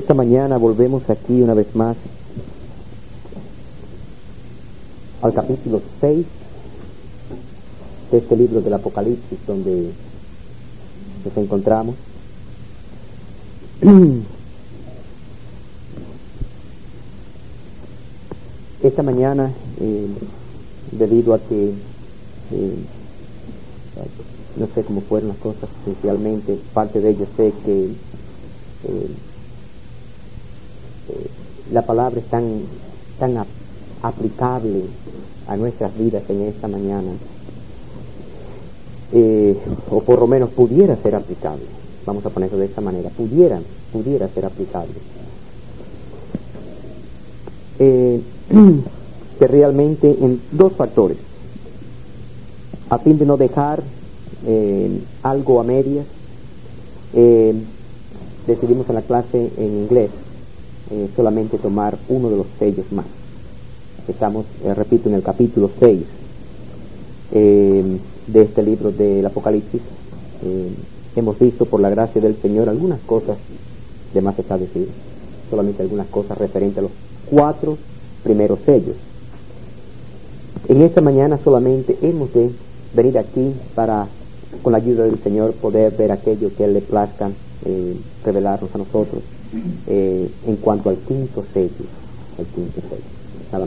Esta mañana volvemos aquí una vez más al capítulo 6 de este libro del Apocalipsis, donde nos encontramos. Esta mañana, debido a que no sé cómo fueron las cosas esencialmente, parte de ello sé que la palabra es tan aplicable a nuestras vidas en esta mañana, o por lo menos pudiera ser aplicable, vamos a ponerlo de esta manera, pudiera ser aplicable, que realmente en dos factores, a fin de no dejar algo a medias, decidimos en la clase en inglés solamente tomar uno de los sellos más. Estamos, repito, en el capítulo 6 de este libro del Apocalipsis. Hemos visto por la gracia del Señor algunas cosas, de más está decir, solamente algunas cosas referentes a los 4 primeros sellos. En esta mañana solamente hemos de venir aquí para, con la ayuda del Señor, poder ver aquello que Él le plazca revelarnos a nosotros en cuanto al quinto sello, nada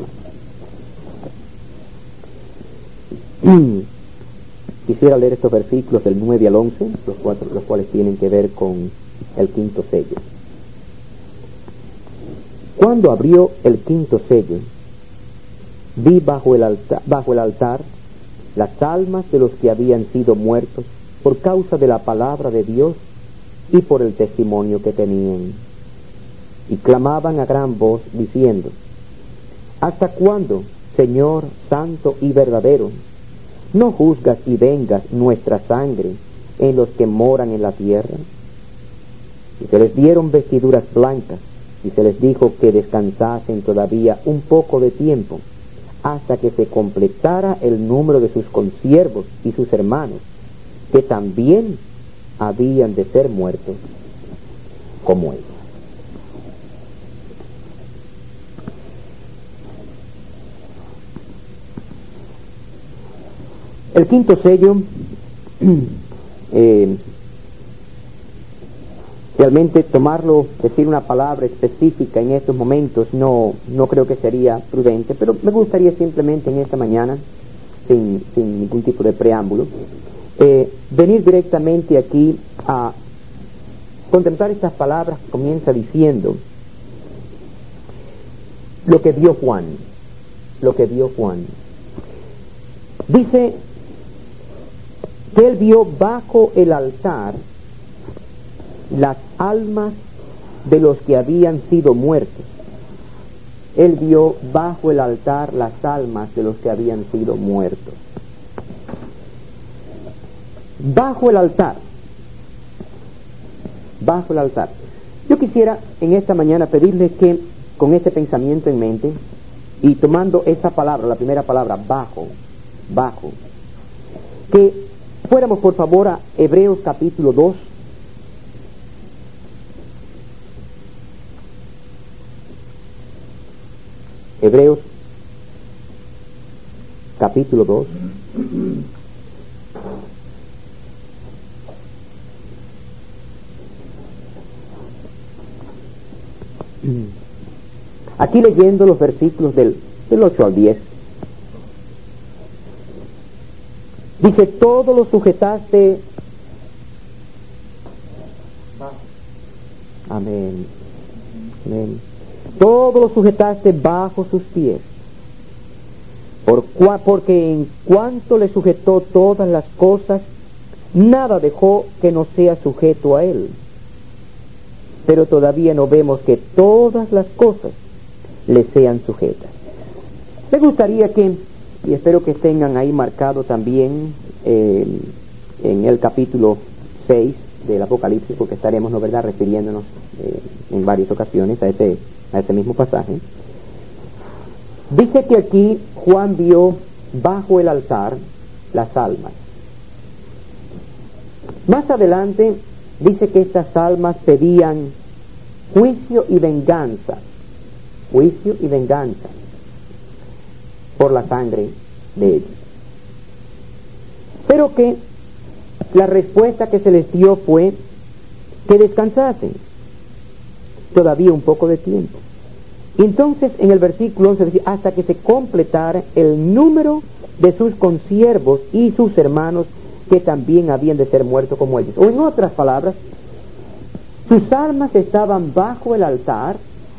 más. Quisiera leer estos versículos del 9 al 11, los cuales tienen que ver con el quinto sello. Cuando abrió el quinto sello, vi bajo el altar las almas de los que habían sido muertos por causa de la palabra de Dios y por el testimonio que tenían, y clamaban a gran voz diciendo: ¿Hasta cuándo, Señor santo y verdadero, no juzgas y vengas nuestra sangre en los que moran en la tierra? Y se les dieron vestiduras blancas, y se les dijo que descansasen todavía un poco de tiempo, hasta que se completara el número de sus consiervos y sus hermanos, que también habían de ser muertos como ellos. El quinto sello, realmente tomarlo, decir una palabra específica en estos momentos no creo que sería prudente, pero me gustaría simplemente en esta mañana, sin ningún tipo de preámbulo, venir directamente aquí a contemplar estas palabras. Comienza diciendo lo que vio Juan. Dice que él vio bajo el altar las almas de los que habían sido muertos. Él vio bajo el altar las almas de los que habían sido muertos. Bajo el altar. Yo quisiera en esta mañana pedirle que, con este pensamiento en mente, y tomando esa palabra, la primera palabra, bajo, que fuéramos por favor a Hebreos capítulo 2. Hebreos capítulo 2. Aquí leyendo los versículos del 8 al 10. Dice: todo lo sujetaste. Amén. Todo lo sujetaste bajo sus pies, porque en cuanto le sujetó todas las cosas, nada dejó que no sea sujeto a él. Pero todavía no vemos que todas las cosas le sean sujetas. Me gustaría que, y espero que tengan ahí marcado también en el capítulo 6 del Apocalipsis, porque estaremos, ¿no verdad?, refiriéndonos en varias ocasiones a ese mismo pasaje. Dice que aquí Juan vio bajo el altar las almas. Más adelante dice que estas almas pedían juicio y venganza por la sangre de ellos. Pero que la respuesta que se les dio fue que descansasen todavía un poco de tiempo. Y entonces en el versículo 11 dice, hasta que se completara el número de sus consiervos y sus hermanos que también habían de ser muertos como ellos. O en otras palabras, sus almas estaban bajo el altar.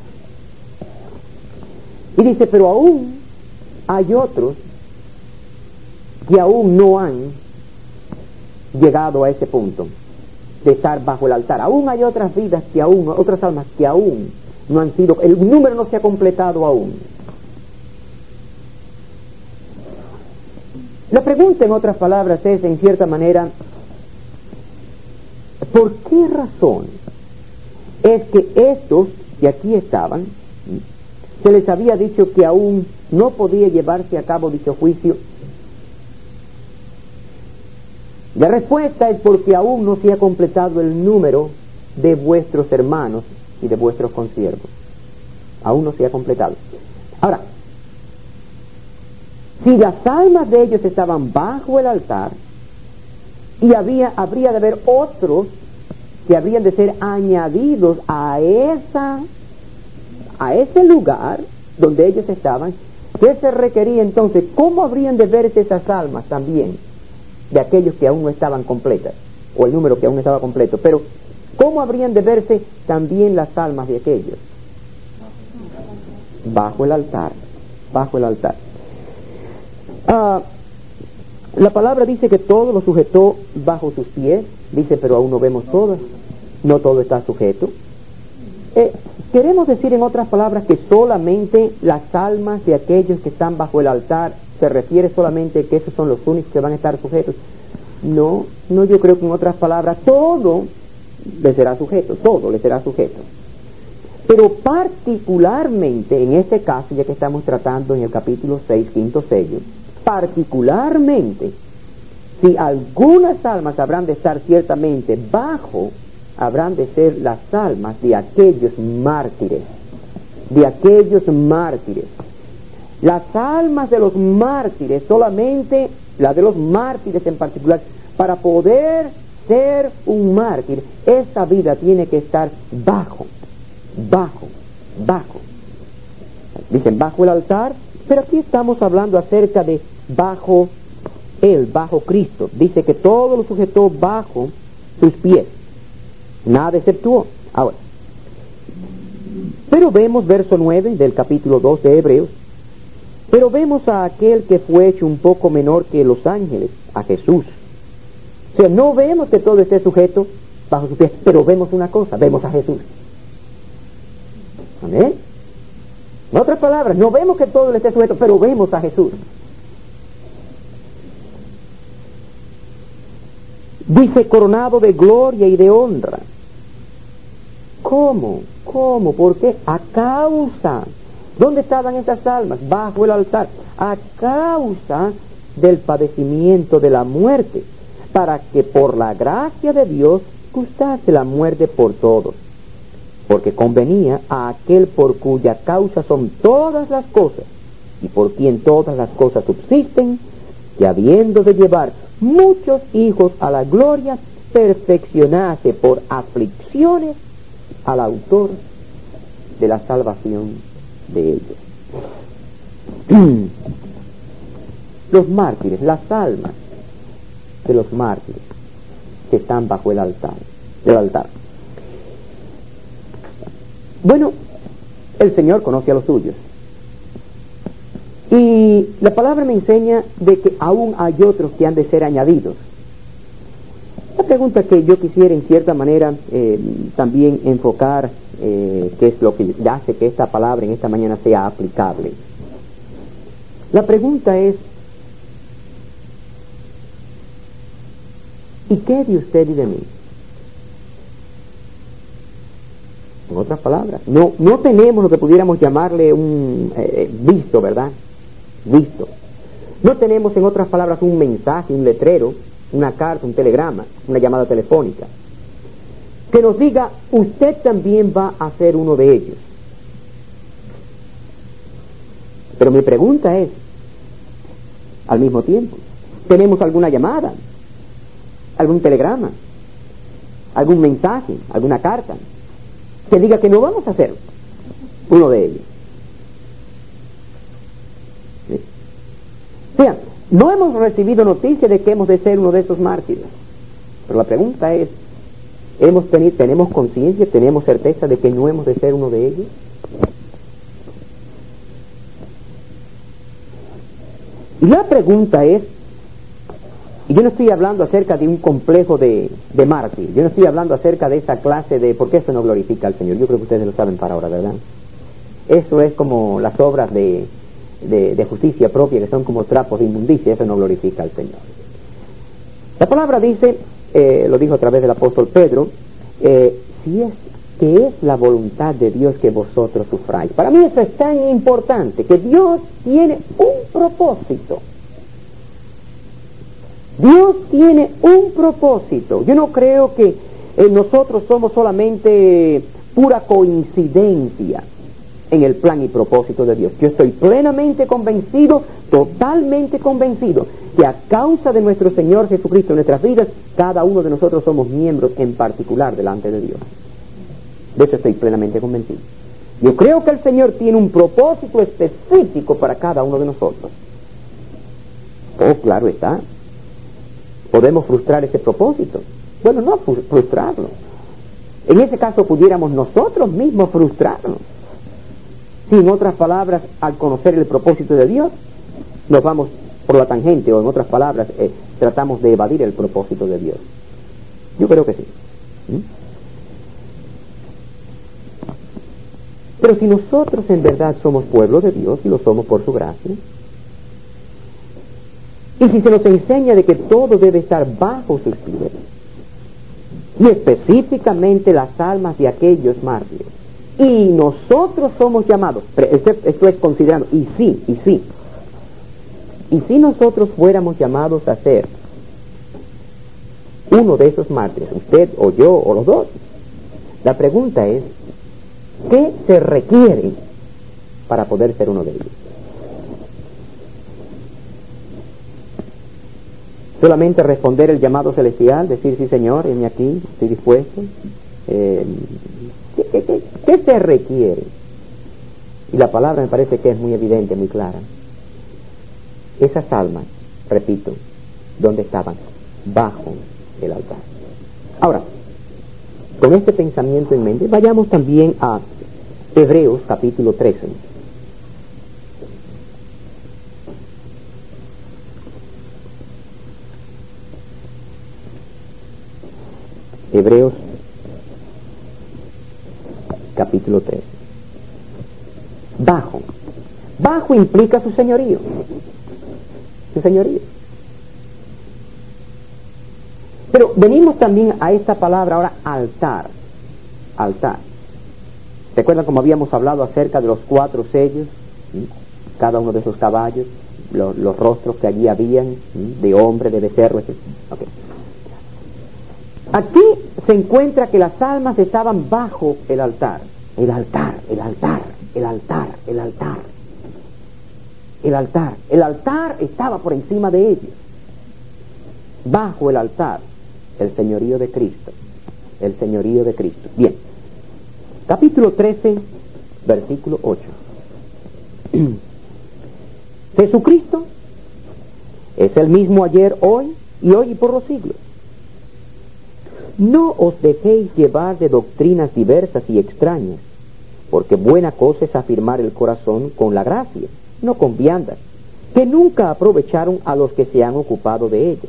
Y dice, pero aún hay otros que aún no han llegado a ese punto de estar bajo el altar. Aún hay otras vidas que aún, otras almas que aún no han sido, el número no se ha completado aún. La pregunta, en otras palabras, es, en cierta manera, ¿por qué razón es que estos que aquí estaban, se les había dicho que aún no podía llevarse a cabo dicho juicio? La respuesta es porque aún no se ha completado el número de vuestros hermanos y de vuestros consiervos. Aún no se ha completado. Ahora, si las almas de ellos estaban bajo el altar, y habría de haber otros que habrían de ser añadidos a ese lugar donde ellos estaban, ¿qué se requería entonces? ¿Cómo habrían de verse esas almas también de aquellos que aún no estaban completas, o el número que aún no estaba completo? Pero ¿cómo habrían de verse también las almas de aquellos? Bajo el altar. La palabra dice que todo lo sujetó bajo sus pies. Dice, pero aún no vemos todo. No todo está sujeto. Queremos decir, en otras palabras, que solamente las almas de aquellos que están bajo el altar, se refiere solamente que esos son los únicos que van a estar sujetos. No, yo creo que en otras palabras todo les será sujeto. Pero particularmente en este caso, ya que estamos tratando en el capítulo 6, quinto sello, particularmente, si algunas almas habrán de estar ciertamente bajo, habrán de ser las almas de aquellos mártires. Las almas de los mártires, solamente la de los mártires en particular, para poder ser un mártir, esta vida tiene que estar bajo. Dicen bajo el altar, pero aquí estamos hablando acerca de bajo Cristo. Dice que todo lo sujetó bajo sus pies, nada exceptuó. Ahora, pero vemos verso 9 del capítulo 2 de Hebreos, pero vemos a aquel que fue hecho un poco menor que los ángeles, a Jesús. O sea, no vemos que todo esté sujeto bajo sus pies, pero vemos una cosa, vemos a Jesús. Amén. En otras palabras, no vemos que todo le esté sujeto, pero vemos a Jesús. Dice, coronado de gloria y de honra. ¿Cómo? ¿Por qué? A causa. ¿Dónde estaban esas almas? Bajo el altar. A causa del padecimiento de la muerte, para que por la gracia de Dios gustase la muerte por todos. Porque convenía a aquel por cuya causa son todas las cosas, y por quien todas las cosas subsisten, que habiendo de llevar muchos hijos a la gloria, perfeccionase por aflicciones al autor de la salvación de ellos. Los mártires, las almas de los mártires que están bajo el altar. Bueno, el Señor conoce a los suyos. Y la palabra me enseña de que aún hay otros que han de ser añadidos. La pregunta que yo quisiera en cierta manera también enfocar, que es lo que hace que esta palabra en esta mañana sea aplicable. La pregunta es, ¿y qué de usted y de mí? En otras palabras, no tenemos lo que pudiéramos llamarle un visto, ¿verdad? Visto. No tenemos, en otras palabras, un mensaje, un letrero, una carta, un telegrama, una llamada telefónica. que nos diga, usted también va a ser uno de ellos. Pero mi pregunta es, al mismo tiempo, ¿tenemos alguna llamada, algún telegrama, algún mensaje, alguna carta que diga que no vamos a ser uno de ellos? ¿Sí? O sea, no hemos recibido noticia de que hemos de ser uno de esos mártires, pero la pregunta es, ¿tenemos conciencia, tenemos certeza de que no hemos de ser uno de ellos? Y la pregunta es, y yo no estoy hablando acerca de un complejo de mártir, yo no estoy hablando acerca de esa clase de, porque eso no glorifica al Señor, yo creo que ustedes lo saben para ahora, ¿verdad? Eso es como las obras de justicia propia, que son como trapos de inmundicia, eso no glorifica al Señor. La palabra dice, lo dijo a través del apóstol Pedro, si es que es la voluntad de Dios que vosotros sufráis. Para mí eso es tan importante, que Dios tiene un propósito. Dios tiene un propósito. Yo no creo que nosotros somos solamente pura coincidencia en el plan y propósito de Dios. Yo estoy plenamente convencido, totalmente convencido, que a causa de nuestro Señor Jesucristo en nuestras vidas, cada uno de nosotros somos miembros en particular delante de Dios. De eso estoy plenamente convencido. Yo creo que el Señor tiene un propósito específico para cada uno de nosotros. Oh, claro está. ¿Podemos frustrar ese propósito? Bueno, no frustrarlo. En ese caso pudiéramos nosotros mismos frustrarnos. Si en otras palabras, al conocer el propósito de Dios, nos vamos por la tangente, o en otras palabras, tratamos de evadir el propósito de Dios. Yo creo que sí. Pero si nosotros en verdad somos pueblo de Dios, y lo somos por su gracia, y si se nos enseña de que todo debe estar bajo sus pies, y específicamente las almas de aquellos mártires, y nosotros somos llamados, esto es considerando, y si nosotros fuéramos llamados a ser uno de esos mártires, usted o yo o los dos, la pregunta es, ¿qué se requiere para poder ser uno de ellos? Solamente responder el llamado celestial, decir sí Señor, heme aquí, estoy dispuesto. ¿Qué se requiere? Y la palabra me parece que es muy evidente, muy clara. Esas almas, repito, ¿dónde estaban? Bajo el altar. Ahora, con este pensamiento en mente, vayamos también a Hebreos capítulo 13. Hebreos capítulo 13. Bajo implica su señorío. Su señorío. Pero venimos también a esta palabra ahora, altar. Altar. ¿Recuerdan cómo habíamos hablado acerca de los 4 sellos? ¿Sí? Cada uno de esos caballos, los rostros que allí habían, ¿sí? De hombre, de becerro, etc. Okay. Aquí se encuentra que las almas estaban bajo el altar. El altar, el altar, el altar, el altar. El altar. El altar estaba por encima de ellos. Bajo el altar, el señorío de Cristo. El señorío de Cristo. Bien. Capítulo 13, versículo 8. Jesucristo es el mismo ayer, hoy y por los siglos. No os dejéis llevar de doctrinas diversas y extrañas, porque buena cosa es afirmar el corazón con la gracia, no con viandas, que nunca aprovecharon a los que se han ocupado de ellas.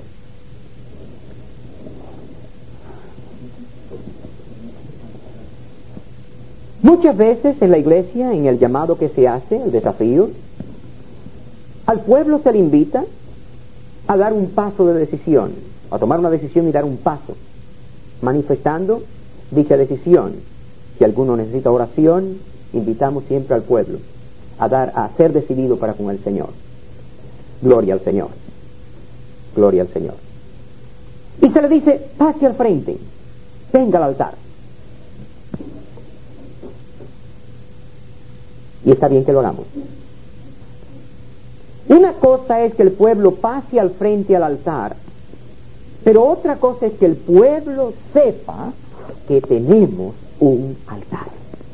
Muchas veces en la iglesia, en el llamado que se hace, el desafío, al pueblo se le invita a dar un paso de decisión, a tomar una decisión y dar un paso, manifestando dicha decisión. Si alguno necesita oración, invitamos siempre al pueblo a ser decidido para con el Señor. Gloria al Señor. Gloria al Señor. Y se le dice, pase al frente, venga al altar. Y está bien que lo hagamos. Una cosa es que el pueblo pase al frente al altar, pero otra cosa es que el pueblo sepa que tenemos un altar.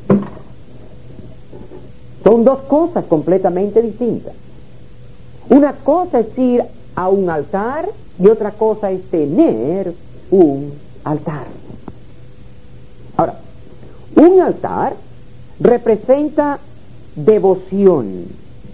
Son dos cosas completamente distintas. Una cosa es ir a un altar y otra cosa es tener un altar. Ahora, un altar representa devoción.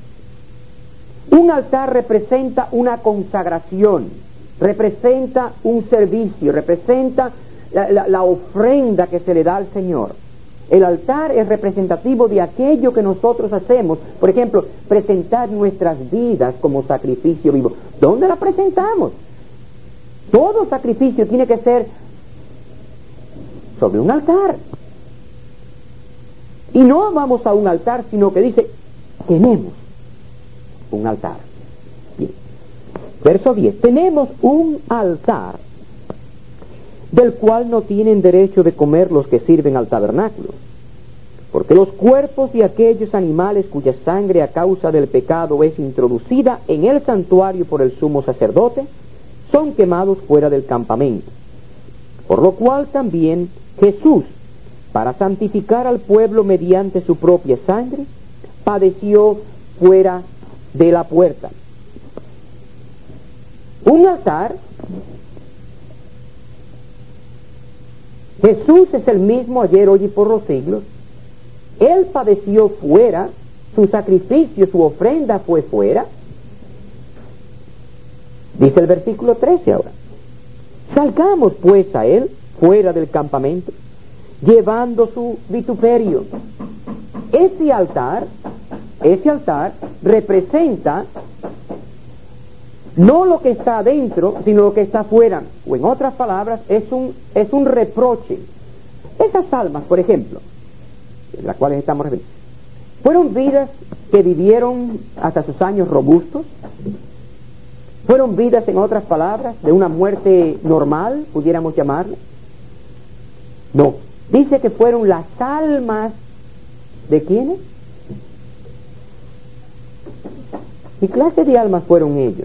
Un altar representa una consagración, representa un servicio, representa la ofrenda que se le da al Señor. El altar es representativo de aquello que nosotros hacemos. Por ejemplo, presentar nuestras vidas como sacrificio vivo. ¿Dónde la presentamos? Todo sacrificio tiene que ser sobre un altar. Y no vamos a un altar, sino que dice, tenemos un altar. Bien. Verso 10. Tenemos un altar del cual no tienen derecho de comer los que sirven al tabernáculo, porque los cuerpos de aquellos animales cuya sangre a causa del pecado es introducida en el santuario por el sumo sacerdote, son quemados fuera del campamento. Por lo cual también Jesús, para santificar al pueblo mediante su propia sangre, padeció fuera de la puerta. Un altar. Jesús es el mismo ayer, hoy y por los siglos. Él padeció fuera, su sacrificio, su ofrenda fue fuera. Dice el versículo 13 ahora. Salgamos pues a Él fuera del campamento, llevando su vituperio. Ese altar representa no lo que está adentro, sino lo que está afuera. O en otras palabras, es un reproche. Esas almas, por ejemplo, en las cuales estamos refiriendo, fueron vidas que vivieron hasta sus años robustos. Fueron vidas, en otras palabras, de una muerte normal, pudiéramos llamarla. No, dice que fueron las almas de ¿quiénes? ¿Qué clase de almas fueron ellos?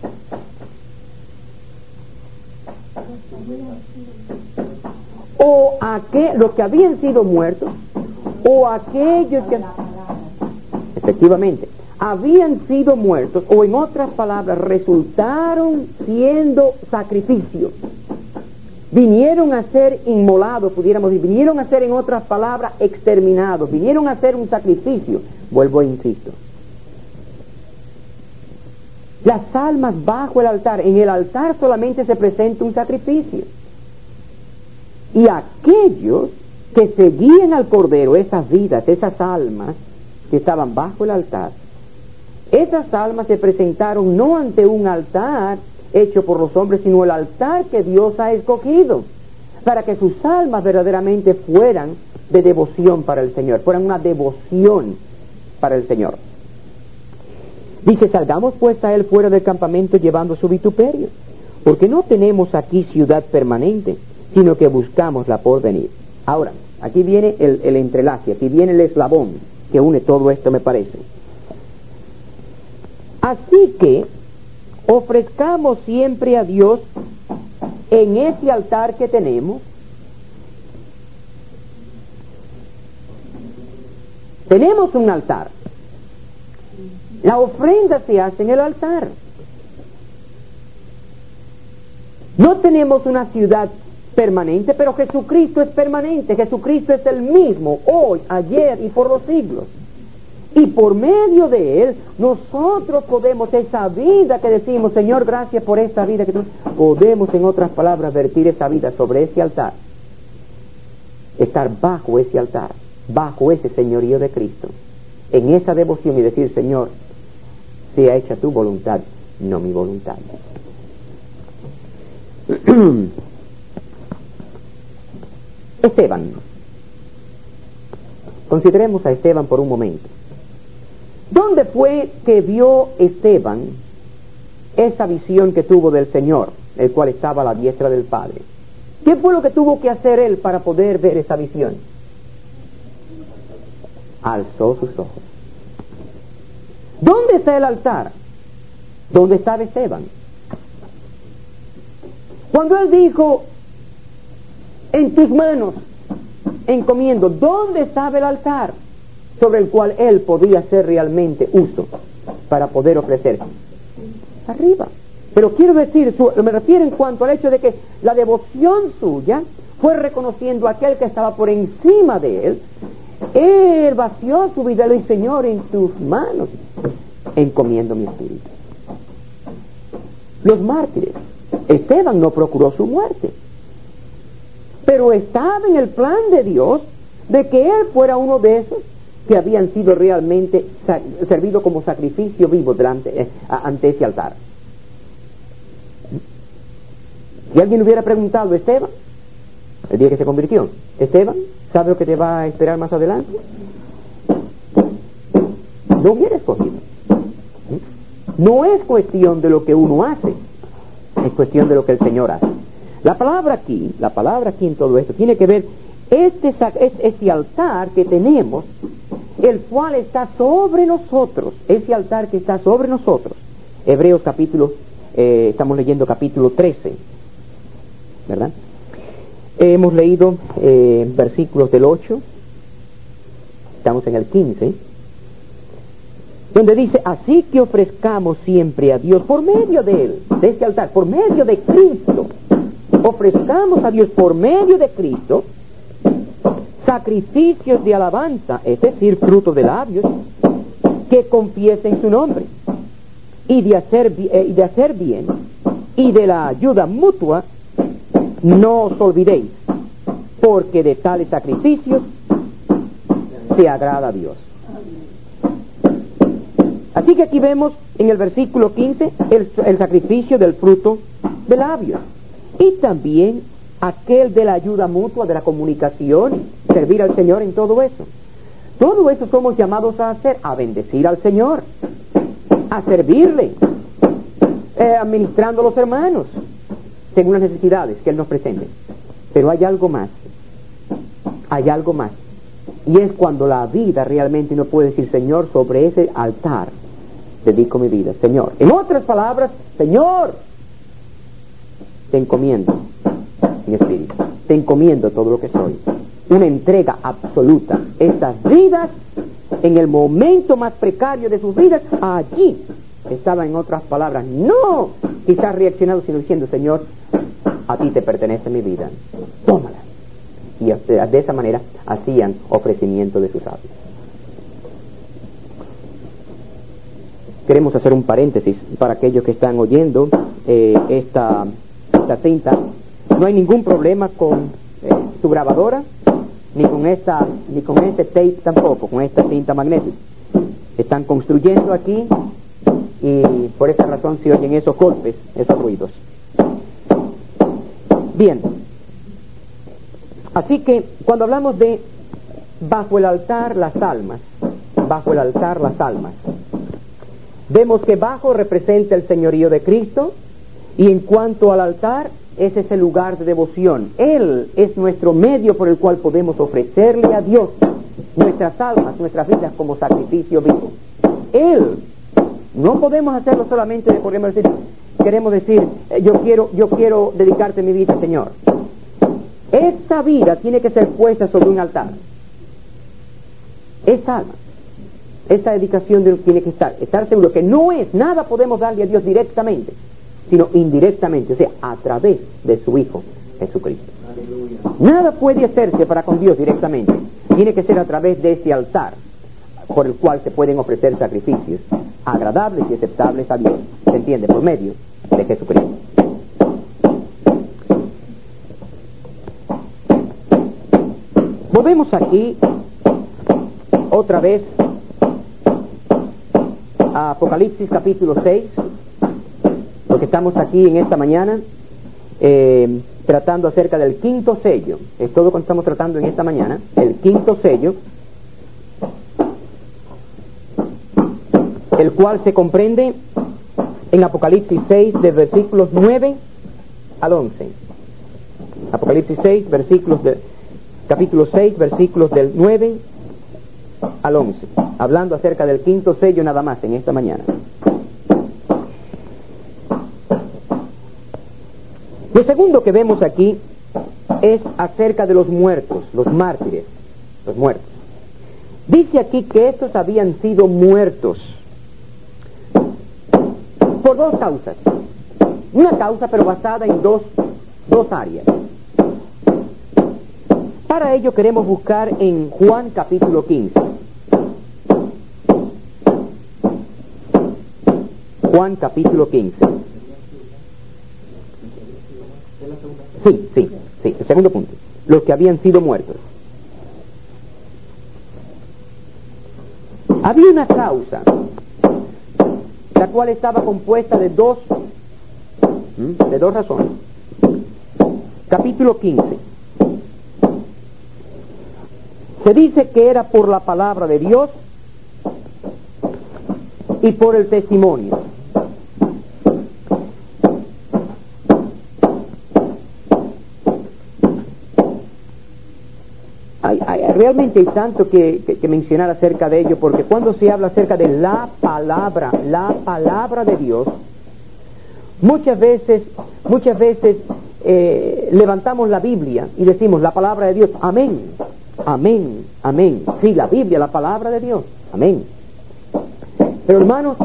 O los que habían sido muertos, o aquellos que efectivamente habían sido muertos, o en otras palabras resultaron siendo sacrificio, vinieron a ser inmolados, pudiéramos decir, vinieron a ser, en otras palabras, exterminados, vinieron a ser un sacrificio. Vuelvo e insisto, las almas bajo el altar, en el altar solamente se presenta un sacrificio, y aquellos que seguían al Cordero, esas vidas, esas almas que estaban bajo el altar, esas almas se presentaron no ante un altar hecho por los hombres, sino el altar que Dios ha escogido, para que sus almas verdaderamente fueran de devoción para el Señor, fueran una devoción para el Señor. Dice, salgamos pues a Él fuera del campamento llevando su vituperio, porque no tenemos aquí ciudad permanente, sino que buscamos la por venir. Ahora, aquí viene el entrelace, aquí viene el eslabón que une todo esto, me parece. Así que ofrezcamos siempre a Dios en ese altar que tenemos. Tenemos un altar. La ofrenda se hace en el altar. No tenemos una ciudad permanente, pero Jesucristo es permanente. Jesucristo es el mismo hoy, ayer y por los siglos. Y por medio de Él, nosotros podemos, esa vida que decimos, Señor, gracias por esta vida que tú, podemos, en otras palabras, vertir esa vida sobre ese altar, estar bajo ese altar, bajo ese señorío de Cristo, en esa devoción, y decir, Señor, sea hecha tu voluntad, no mi voluntad. Esteban. Consideremos a Esteban por un momento. ¿Dónde fue que vio Esteban esa visión que tuvo del Señor, el cual estaba a la diestra del Padre? ¿Qué fue lo que tuvo que hacer él para poder ver esa visión? Alzó sus ojos. ¿Dónde está el altar? ¿Dónde estaba Esteban? Cuando él dijo, en tus manos encomiendo, ¿dónde estaba el altar sobre el cual él podía hacer realmente uso para poder ofrecer? Arriba. Pero quiero decir, me refiero en cuanto al hecho de que la devoción suya fue reconociendo a aquel que estaba por encima de él. Él vació su vida y le dijo, Señor, en tus manos encomiendo mi espíritu. Los mártires, Esteban no procuró su muerte, pero estaba en el plan de Dios de que él fuera uno de esos que habían sido realmente servido como sacrificio vivo ante ese altar. Si alguien hubiera preguntado, Esteban, el día que se convirtió, Esteban, ¿sabe lo que te va a esperar más adelante? No hubiera escogido. No es cuestión de lo que uno hace, es cuestión de lo que el Señor hace. La palabra aquí en todo esto tiene que ver este altar que tenemos, el cual está sobre nosotros, ese altar que está sobre nosotros. Hebreos estamos leyendo capítulo 13, ¿verdad? Hemos leído versículos del 8, estamos en el 15, donde dice, así que ofrezcamos siempre a Dios por medio de Él, de este altar, por medio de Cristo, ofrezcamos a Dios por medio de Cristo sacrificios de alabanza, es decir, fruto de labios, que confiesen su nombre, y de hacer bien, y de la ayuda mutua, no os olvidéis, porque de tales sacrificios se agrada a Dios. Así que aquí vemos en el versículo 15 el sacrificio del fruto de labios, y también aquel de la ayuda mutua, de la comunicación, servir al Señor en todo eso. Todo eso somos llamados a hacer, a bendecir al Señor, a servirle, administrando a los hermanos según las necesidades que Él nos presente. Pero hay algo más, y es cuando la vida realmente uno puede decir, Señor, sobre ese altar dedico mi vida, Señor. En otras palabras, Señor, te encomiendo mi espíritu, te encomiendo todo lo que soy. Una entrega absoluta. Estas vidas, en el momento más precario de sus vidas, allí estaba, en otras palabras, no quizás reaccionando, sino diciendo, Señor, a ti te pertenece mi vida, tómala. Y de esa manera hacían ofrecimiento de sus hábitos. Queremos hacer un paréntesis para aquellos que están oyendo esta cinta. No hay ningún problema con su grabadora, ni con este tape tampoco, con esta cinta magnética. Están construyendo aquí y por esa razón se oyen esos golpes, esos ruidos. Bien, así que cuando hablamos de bajo el altar las almas, vemos que bajo representa el señorío de Cristo, y en cuanto al altar, ese es el lugar de devoción. Él es nuestro medio por el cual podemos ofrecerle a Dios nuestras almas, nuestras vidas como sacrificio vivo. Él, no podemos hacerlo solamente, queremos decir, yo quiero dedicarte mi vida, Señor. Esta vida tiene que ser puesta sobre un altar. Esta alma, esta dedicación tiene que estar seguro que nada podemos darle a Dios directamente, sino indirectamente, o sea, a través de su Hijo Jesucristo. Aleluya. Nada puede hacerse para con Dios directamente, tiene que ser a través de ese altar por el cual se pueden ofrecer sacrificios agradables y aceptables a Dios, ¿se entiende? Por medio de Jesucristo. Volvemos aquí otra vez a Apocalipsis capítulo 6, porque estamos aquí en esta mañana tratando acerca del quinto sello. Es todo lo que estamos tratando en esta mañana, el quinto sello, el cual se comprende en Apocalipsis 6 de versículos 9 al 11. Apocalipsis 6, capítulo 6, versículos del 9 al 11, hablando acerca del quinto sello nada más en esta mañana. Lo segundo que vemos aquí es acerca de los muertos, los mártires, los muertos. Dice aquí que estos habían sido muertos por dos causas. Una causa, pero basada en dos áreas. Para ello queremos buscar en Juan capítulo 15. Juan capítulo 15. Sí, el segundo punto. Los que habían sido muertos. Había una causa, la cual estaba compuesta de dos razones. Capítulo 15. Se dice que era por la palabra de Dios y por el testimonio. Realmente hay tanto que mencionar acerca de ello, porque cuando se habla acerca de la palabra de Dios, muchas veces levantamos la Biblia y decimos la palabra de Dios, amén, amén, amén. Sí, la Biblia, la palabra de Dios, amén. Pero hermanos,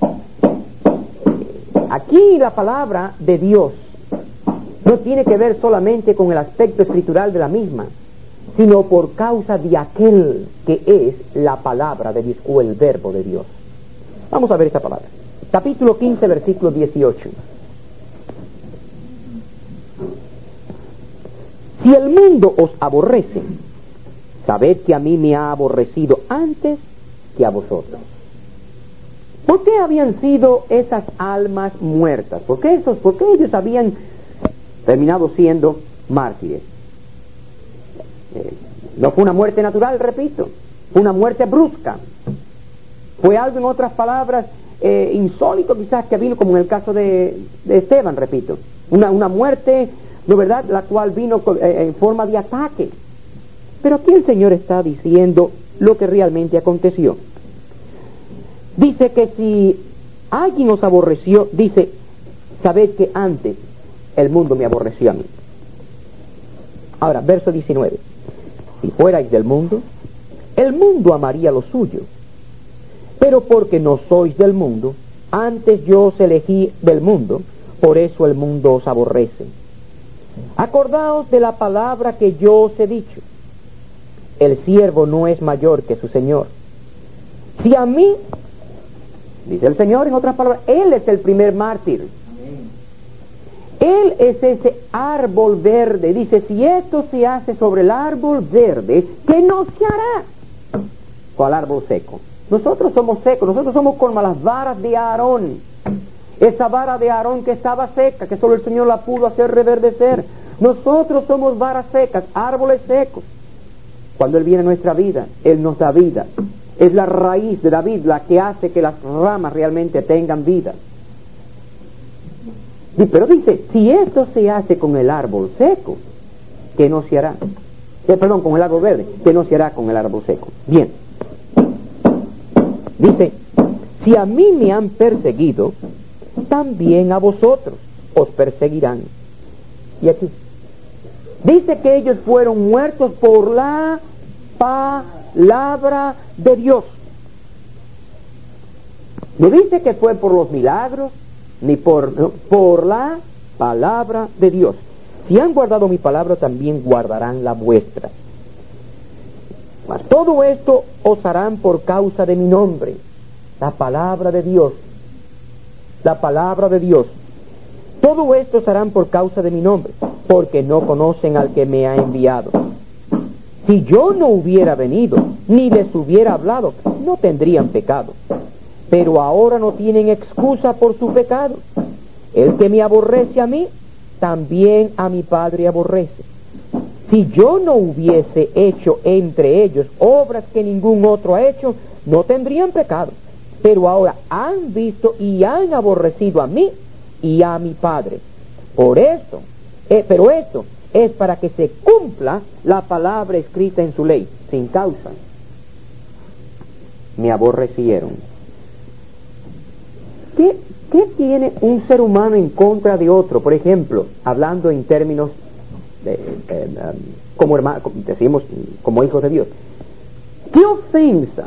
aquí la palabra de Dios no tiene que ver solamente con el aspecto escritural de la misma, sino por causa de aquel que es la palabra de Dios o el verbo de Dios. Vamos a ver esta palabra. Capítulo 15, versículo 18. Si el mundo os aborrece, sabed que a mí me ha aborrecido antes que a vosotros. ¿Por qué habían sido esas almas muertas? ¿Por qué ellos habían terminado siendo mártires? No fue una muerte natural, repito, fue una muerte brusca. Fue algo, en otras palabras, insólito quizás, que vino como en el caso de Esteban, repito. Una muerte, ¿no verdad?, la cual vino en forma de ataque. Pero aquí el Señor está diciendo lo que realmente aconteció. Dice que si alguien os aborreció, dice, sabed que antes el mundo me aborreció a mí. Ahora, verso 19. Si fuerais del mundo, el mundo amaría lo suyo. Pero porque no sois del mundo, antes yo os elegí del mundo, por eso el mundo os aborrece. Acordaos de la palabra que yo os he dicho. El siervo no es mayor que su Señor. Si a mí, dice el Señor en otras palabras, Él es el primer mártir. Él es ese árbol verde. Dice, si esto se hace sobre el árbol verde, ¿qué no se hará con el árbol seco? Nosotros somos secos, nosotros somos como las varas de Aarón. Esa vara de Aarón que estaba seca, que solo el Señor la pudo hacer reverdecer. Nosotros somos varas secas, árboles secos. Cuando Él viene a nuestra vida, Él nos da vida. Es la raíz de la vid la que hace que las ramas realmente tengan vida. Pero dice, si esto se hace con el árbol seco, ¿qué no se hará? Con el árbol verde, ¿qué no se hará con el árbol seco? Bien. Dice, si a mí me han perseguido, también a vosotros os perseguirán. Y aquí, dice que ellos fueron muertos por la palabra de Dios. No dice que fue por los milagros, ni por la palabra de Dios. Si han guardado mi palabra, también guardarán la vuestra. Mas todo esto os harán por causa de mi nombre. La palabra de Dios. La palabra de Dios. Todo esto os harán por causa de mi nombre, porque no conocen al que me ha enviado. Si yo no hubiera venido, ni les hubiera hablado, no tendrían pecado. Pero ahora no tienen excusa por su pecado. El que me aborrece a mí, también a mi Padre aborrece. Si yo no hubiese hecho entre ellos obras que ningún otro ha hecho, no tendrían pecado. Pero ahora han visto y han aborrecido a mí y a mi Padre. Por esto, pero esto es para que se cumpla la palabra escrita en su ley, sin causa. me aborrecieron. ¿Qué tiene un ser humano en contra de otro? Por ejemplo, hablando en términos como hermanos, decimos como hijos de Dios. ¿Qué ofensa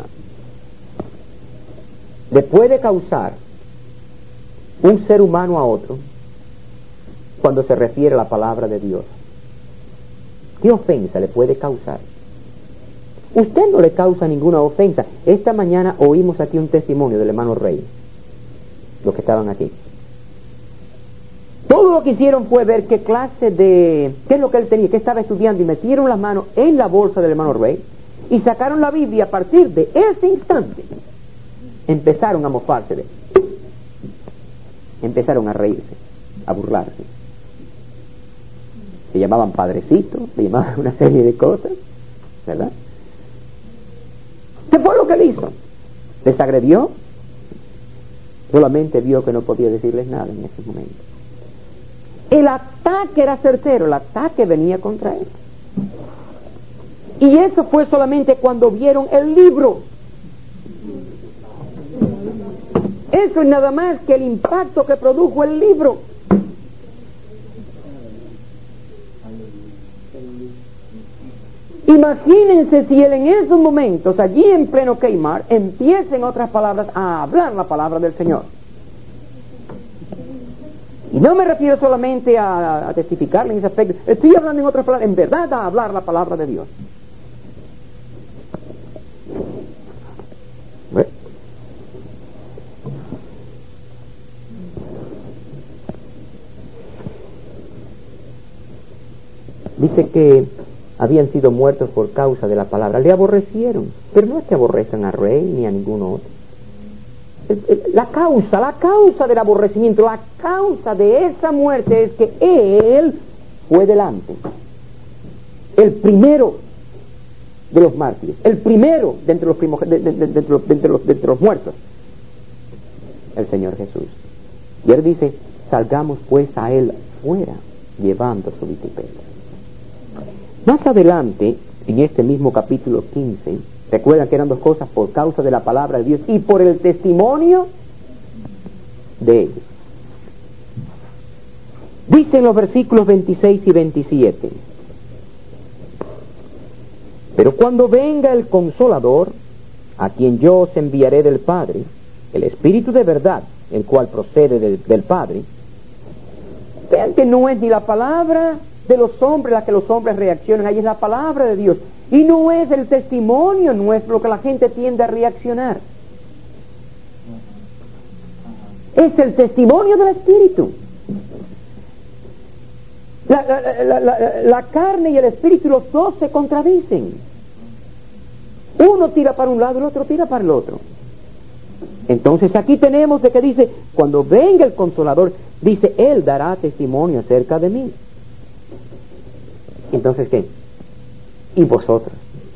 le puede causar un ser humano a otro cuando se refiere a la palabra de Dios? ¿Qué ofensa le puede causar? Usted no le causa ninguna ofensa. Esta mañana oímos aquí un testimonio del hermano Rey, los que estaban aquí. Todo lo que hicieron fue ver qué es lo que él tenía, qué estaba estudiando, y metieron las manos en la bolsa del hermano Rey y sacaron la Biblia. A partir de ese instante empezaron a mofarse de él, empezaron a reírse, a burlarse. Se llamaban padrecito, se llamaban una serie de cosas, ¿verdad? ¿Qué fue lo que él hizo? ¿Les agredió? Solamente vio que no podía decirles nada en ese momento. El ataque era certero, el ataque venía contra él. Y eso fue solamente cuando vieron el libro. Eso es nada más que el impacto que produjo el libro. Imagínense si él en esos momentos, allí en pleno Kmart, empieza en otras palabras a hablar la palabra del Señor. Y no me refiero solamente a testificarle en ese aspecto, estoy hablando en otras palabras, en verdad a hablar la palabra de Dios. ¿Ve? Dice que habían sido muertos por causa de la palabra. Le aborrecieron, pero no es que aborrezcan a Rey ni a ninguno otro. La causa del aborrecimiento, la causa de esa muerte es que él fue delante, el primero de los mártires, el primero de entre los muertos, el Señor Jesús. Y él dice: salgamos pues a él fuera, llevando su vituperio. Más adelante, en este mismo capítulo 15, recuerdan que eran dos cosas: por causa de la palabra de Dios y por el testimonio de ellos. Dice en los versículos 26 y 27: pero cuando venga el Consolador, a quien yo os enviaré del Padre, el Espíritu de verdad, el cual procede del Padre. Vean que no es ni la palabra de los hombres la que los hombres reaccionan, ahí es la palabra de Dios, y no es el testimonio nuestro lo que la gente tiende a reaccionar, es el testimonio del Espíritu. La carne y el Espíritu, los dos se contradicen, uno tira para un lado y el otro tira para el otro. Entonces aquí tenemos de que dice: cuando venga el Consolador, dice, él dará testimonio acerca de mí. Entonces, ¿qué? ¿Y vosotros?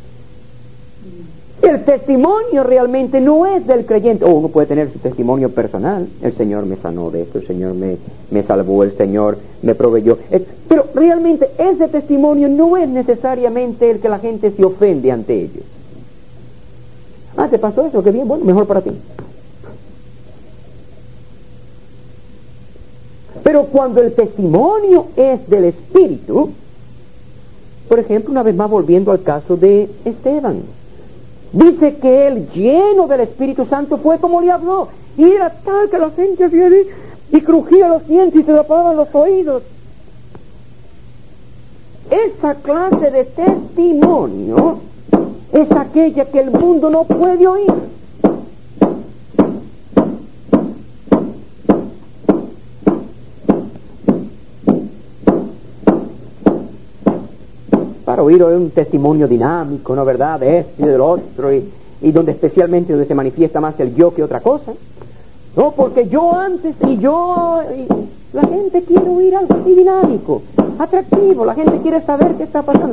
El testimonio realmente no es del creyente. Uno puede tener su testimonio personal: el Señor me sanó de esto, el Señor me salvó, el Señor me proveyó. Pero realmente ese testimonio no es necesariamente el que la gente se ofende ante ellos. Ah, ¿te pasó eso? Qué bien, bueno, mejor para ti. Pero cuando el testimonio es del Espíritu, por ejemplo, una vez más volviendo al caso de Esteban, dice que él, lleno del Espíritu Santo, fue como le habló, y era tal que la gente hacía y crujía los dientes y se tapaban los oídos. Esa clase de testimonio es aquella que el mundo no puede oír. Para oír un testimonio dinámico, ¿no verdad?, de este y del otro, y donde especialmente donde se manifiesta más el yo que otra cosa. No, porque yo antes y la gente quiere oír algo así dinámico, atractivo, la gente quiere saber qué está pasando.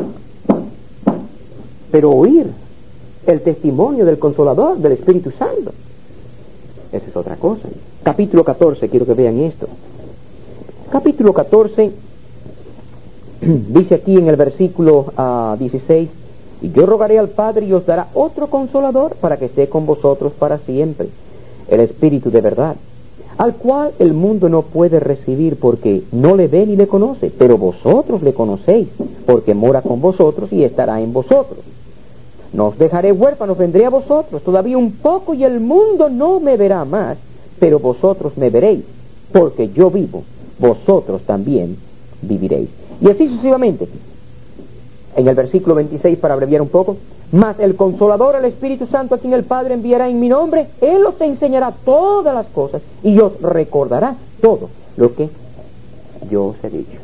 Pero oír el testimonio del Consolador, del Espíritu Santo, esa es otra cosa. Capítulo 14, quiero que vean esto. Capítulo 14, dice aquí en el versículo 16: Y yo rogaré al Padre y os dará otro consolador para que esté con vosotros para siempre, el Espíritu de verdad, al cual el mundo no puede recibir porque no le ve ni le conoce, pero vosotros le conocéis, porque mora con vosotros y estará en vosotros. No os dejaré huérfanos, vendré a vosotros, todavía un poco y el mundo no me verá más, pero vosotros me veréis, porque yo vivo, vosotros también viviréis. Y así sucesivamente. En el versículo 26, para abreviar un poco, mas el Consolador, el Espíritu Santo, a quien el Padre enviará en mi nombre, Él os enseñará todas las cosas y os recordará todo lo que yo os he dicho.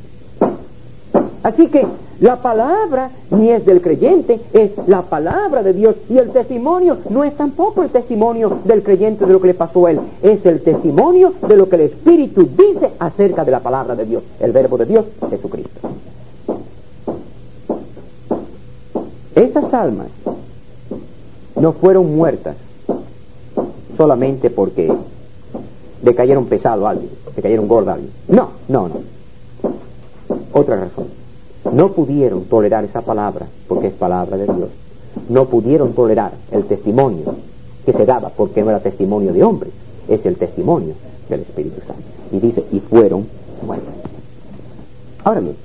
Así que la palabra ni es del creyente, es la palabra de Dios, y el testimonio no es tampoco el testimonio del creyente de lo que le pasó a él, es el testimonio de lo que el Espíritu dice acerca de la palabra de Dios, el verbo de Dios, Jesucristo. Esas almas no fueron muertas solamente porque le cayeron pesado a alguien, le cayeron gordo a alguien. No. Otra razón. No pudieron tolerar esa palabra porque es palabra de Dios. No pudieron tolerar el testimonio que se daba porque no era testimonio de hombre, es el testimonio del Espíritu Santo. Y dice, y fueron muertas. Ahora bien,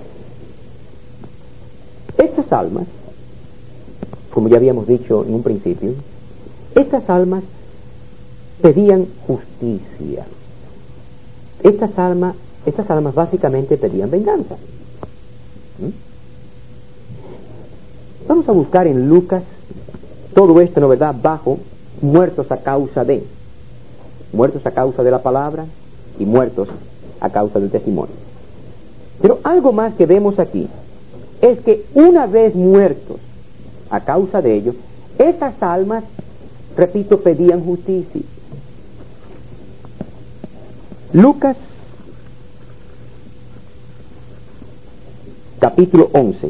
estas almas, como ya habíamos dicho en un principio, estas almas pedían justicia. Estas almas básicamente pedían venganza. Vamos a buscar en Lucas todo esto, ¿no verdad?, bajo muertos a causa de la palabra y muertos a causa del testimonio. Pero algo más que vemos aquí es que una vez muertos a causa de ello, esas almas, repito, pedían justicia. Lucas capítulo 11.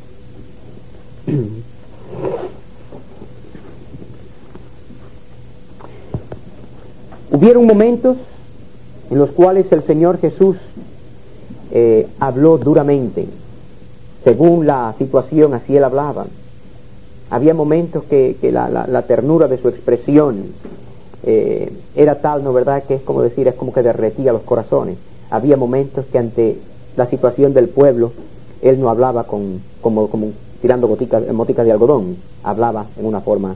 Hubieron momentos en los cuales el Señor Jesús habló duramente. Según la situación, así Él hablaba. Había momentos que la ternura de su expresión era tal, ¿no verdad?, que es como decir, es como que derretía los corazones. Había momentos que ante la situación del pueblo, Él no hablaba como tirando moticas de algodón, hablaba en una forma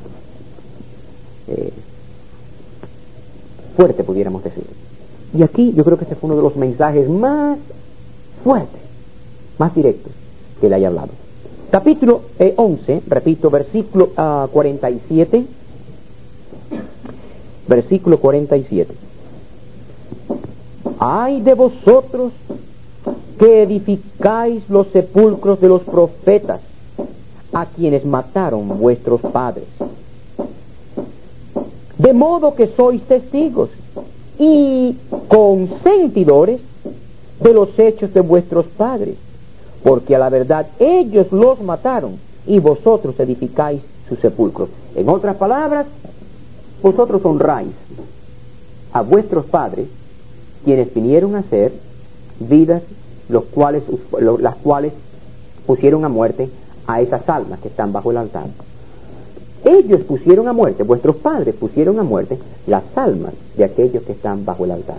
fuerte, pudiéramos decir. Y aquí yo creo que este fue uno de los mensajes más fuertes, más directos que Él haya hablado. Capítulo 11, repito, versículo 47. Versículo 47. ¡Ay de vosotros que edificáis los sepulcros de los profetas, a quienes mataron vuestros padres! De modo que sois testigos y consentidores de los hechos de vuestros padres, porque a la verdad ellos los mataron y vosotros edificáis sus sepulcros. En otras palabras, vosotros honráis a vuestros padres, quienes vinieron a ser vidas, las cuales pusieron a muerte a esas almas que están bajo el altar. Ellos pusieron a muerte, vuestros padres pusieron a muerte las almas de aquellos que están bajo el altar.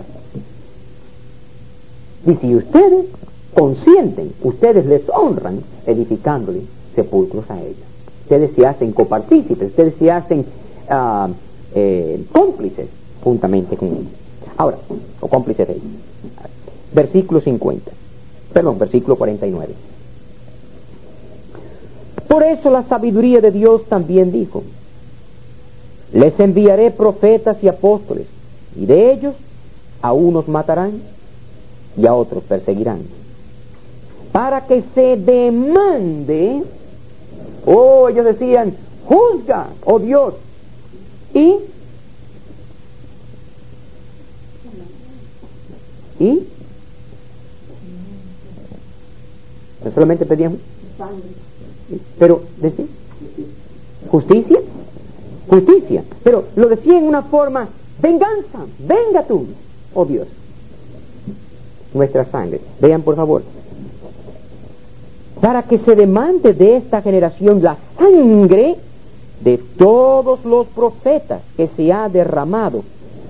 Y si ustedes consienten, ustedes les honran edificándole sepulcros a ellos. Ustedes se hacen copartícipes, ustedes se hacen cómplices juntamente con ellos. Ahora, o cómplices de ellos. Versículo 49. Por eso la sabiduría de Dios también dijo: les enviaré profetas y apóstoles, y de ellos a unos matarán y a otros perseguirán, para que se demande. Ellos decían: juzga, oh Dios, y no solamente pedían, pero decían justicia, pero lo decían en una forma: venganza, venga tú, oh Dios, nuestra sangre. Vean por favor para que se demande de esta generación la sangre de todos los profetas que se ha derramado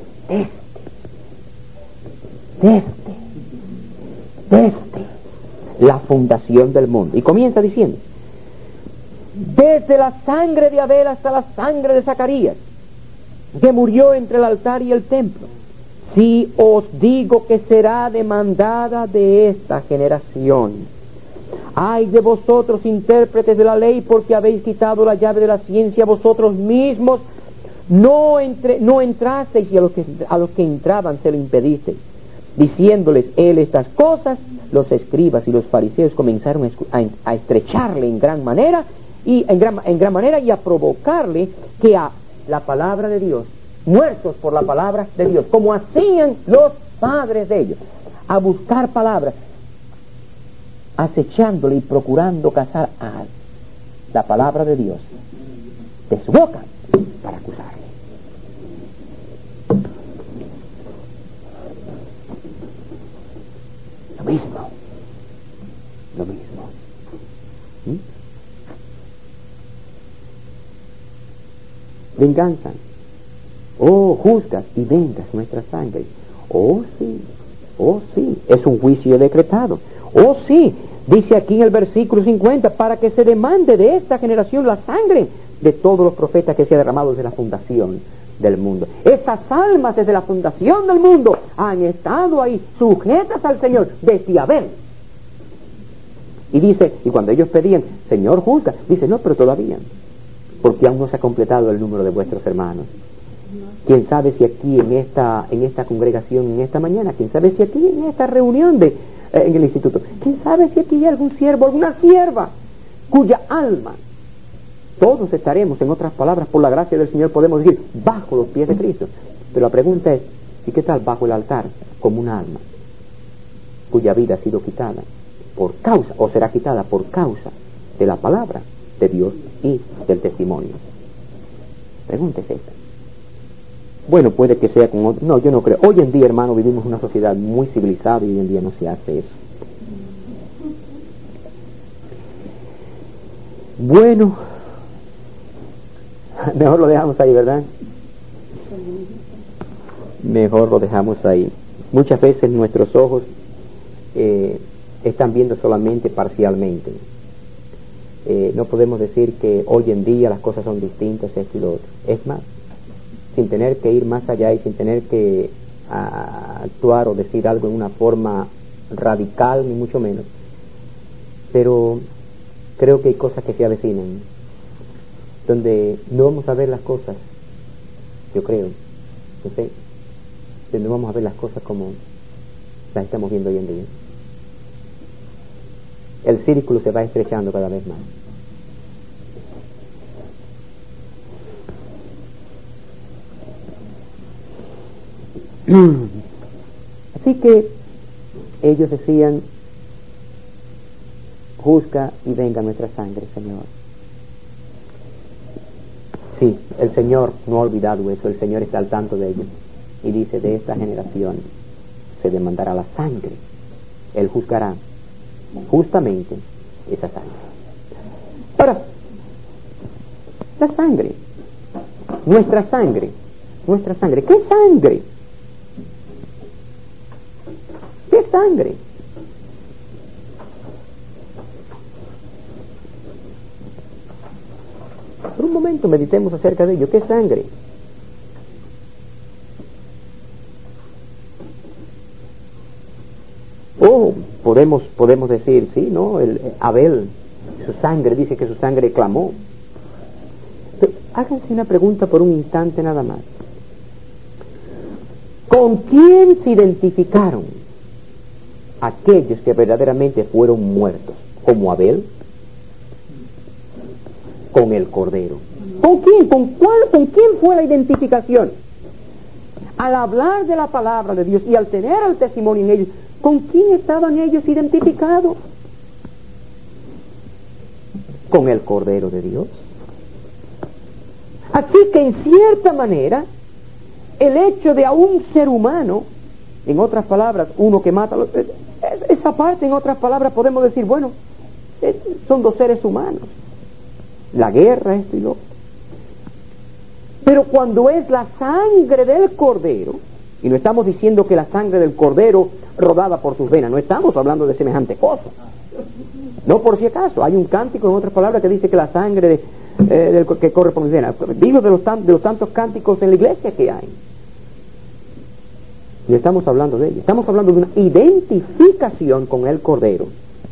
desde la fundación del mundo. Y comienza diciendo: desde la sangre de Abel hasta la sangre de Zacarías, que murió entre el altar y el templo. Sí os digo que será demandada de esta generación. Ay de vosotros, intérpretes de la ley, porque habéis quitado la llave de la ciencia vosotros mismos. No entrasteis, y a los que entraban se lo impedisteis. Diciéndoles él estas cosas, los escribas y los fariseos comenzaron a estrecharle en gran manera y a provocarle que a la palabra de Dios, muertos por la palabra de Dios, como hacían los padres de ellos, a buscar palabras, acechándole y procurando cazar a la palabra de Dios de su boca para acusarle. Lo mismo. Venganza. Oh, juzgas y vengas nuestra sangre. Oh sí, es un juicio decretado. Oh sí, dice aquí en el versículo 50, para que se demande de esta generación la sangre de todos los profetas que se ha derramado desde la fundación del mundo. Esas almas desde la fundación del mundo han estado ahí sujetas al Señor desde Abel. Y dice, y cuando ellos pedían, Señor juzga, dice, no, pero todavía, porque aún no se ha completado el número de vuestros hermanos. Quién sabe si aquí en esta congregación, en esta mañana, quién sabe si aquí en esta reunión en el instituto, quién sabe si aquí hay algún siervo, alguna sierva cuya alma, todos estaremos, en otras palabras, por la gracia del Señor podemos decir, bajo los pies de Cristo. Pero la pregunta es, ¿y qué tal bajo el altar como una alma cuya vida ha sido quitada por causa, o será quitada por causa de la palabra de Dios y del testimonio? Pregúntese esta. Bueno, puede que sea con otro. No, yo no creo. Hoy en día, hermano, vivimos en una sociedad muy civilizada y hoy en día no se hace eso. Bueno, mejor lo dejamos ahí, ¿verdad? Mejor lo dejamos ahí. Muchas veces nuestros ojos están viendo solamente parcialmente. No podemos decir que hoy en día las cosas son distintas, esto y lo otro. Es más, sin tener que ir más allá y sin tener que actuar o decir algo en una forma radical, ni mucho menos. Pero creo que hay cosas que se avecinan, donde no vamos a ver las cosas, yo creo, no sé, donde vamos a ver las cosas como las estamos viendo hoy en día. El círculo se va estrechando cada vez más. Así que ellos decían, juzga y venga nuestra sangre, Señor. Sí, el Señor no ha olvidado eso, el Señor está al tanto de ello. Y dice, de esta generación se demandará la sangre. Él juzgará justamente esa sangre. Ahora, la sangre, nuestra sangre, ¿qué sangre? ¿Qué sangre? Por un momento meditemos acerca de ello. ¿Qué sangre? Podemos decir, sí, ¿no? Abel, su sangre, dice que su sangre clamó. Pero háganse una pregunta por un instante nada más. ¿Con quién se identificaron aquellos que verdaderamente fueron muertos? ¿Como Abel? Con el Cordero. ¿Con quién? ¿Con quién fue la identificación? Al hablar de la palabra de Dios y al tener el testimonio en ellos, ¿con quién estaban ellos identificados? Con el Cordero de Dios. Así que en cierta manera, el hecho de a un ser humano, en otras palabras, uno que mata, esa parte, en otras palabras, podemos decir, bueno, son dos seres humanos. La guerra, esto y lo otro. Pero cuando es la sangre del Cordero, y no estamos diciendo que la sangre del Cordero rodaba por sus venas, no estamos hablando de semejante cosa. No por si acaso, hay un cántico, en otras palabras, que dice que la sangre que corre por mis venas. Digo de los tantos cánticos en la iglesia que hay. Y estamos hablando de ello. Estamos hablando de una identificación con el Cordero.